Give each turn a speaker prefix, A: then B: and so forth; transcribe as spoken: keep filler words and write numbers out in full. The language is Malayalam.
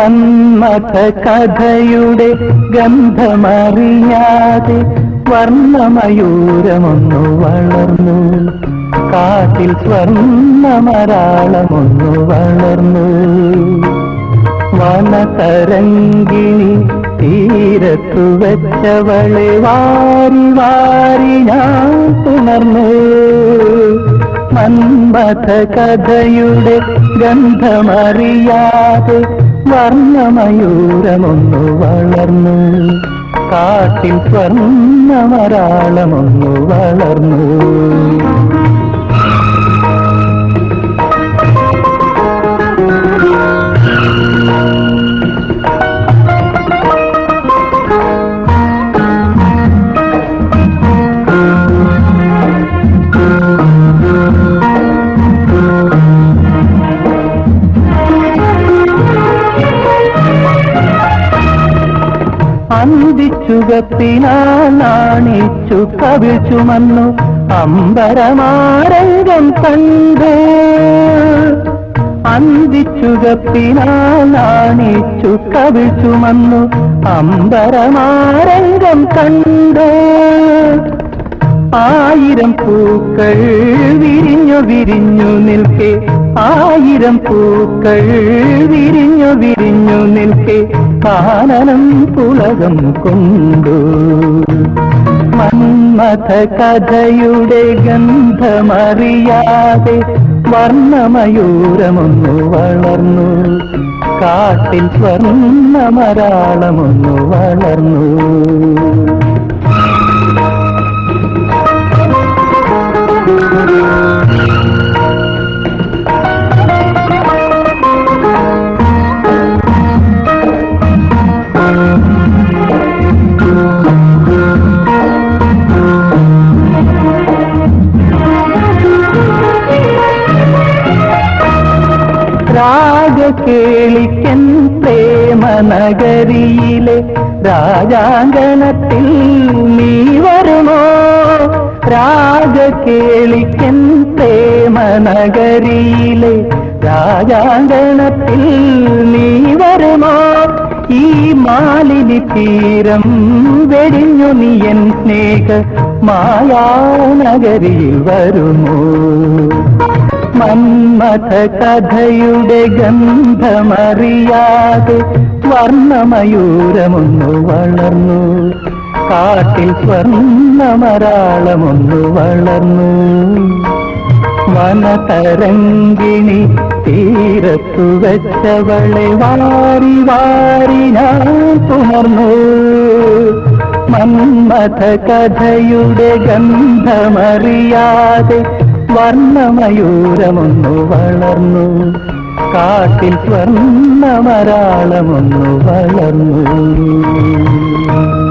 A: മന്മഥ കഥയുടെ ഗന്ധമറിയാതെ വർണ്ണമയൂരമൊന്നു വളർന്നു, കാട്ടിൽ സ്വർണ്ണമരാളമൊന്നു വളർന്നു. വനതരംഗിണി തീരത്തു വെച്ചവളെ വാരി വാരി ഞാൻ പുണർന്നു. മന്മഥ കഥയുടെ ഗന്ധമറിയാതെ വർണ്ണമയൂരമൊന്നു വളർന്നു, കാട്ടിൽ സ്വർണ്ണമരാളമൊന്നു വളർന്നു. അന്തിച്ചുകത്തിനാൽ നാണിച്ചു കവിൾ ചുമന്നു അമ്പരമാരംഗം കണ്ടു. അന്തിച്ചുകത്തിനാൽ നാണിച്ചു കവിൾ ചുമന്നു അമ്പരമാരംഗം കണ്ടു. ആയിരം പൂക്കൾ വിരിഞ്ഞു വിരിഞ്ഞു നിൽക്കെ, ആയിരം പൂക്കൾ വിരിഞ്ഞു വിരിഞ്ഞു നിൽക്കെ കാനനം പുളകം കൊണ്ടു. മന്മഥ കഥയുടെ ഗന്ധമറിയാതെ വർണ്ണമയൂരമൊന്നു വളർന്നു, കാട്ടിൽ സ്വർണ്ണമരാളമൊന്നു വളർന്നു. രാജകേളിക്കൻ പ്രേമനഗരിയിലെ രാജാങ്കണത്തിൽ നീ വരുമോ? രാജകേളിക്കൻ പ്രേമനഗരിയിലെ രാജാങ്കണത്തിൽ നീ വരുമോ? ഈ മാലിനി തീരം വെടിഞ്ഞു നീ എൻ സ്നേഹ മായാനഗരിയിൽ വരുമോ? മന്മഥ കഥയുടെ ഗന്ധമറിയാതെ വർണ്ണമയൂരമൊന്നു വളർന്നു, കാട്ടിൽ സ്വർണ്ണമരാളമൊന്നു വളർന്നു. വനതരംഗിണി തീരത്തു വെച്ചവളെ വാരി വാരി ഞാൻ പുണർന്നു. മന്മഥ കഥയുടെ ഗന്ധമറിയാതെ വർണ്ണമയൂരമൊന്നു വളർന്നു, കാട്ടിൽ സ്വർണ്ണമരാളമൊന്നു വളർന്നു.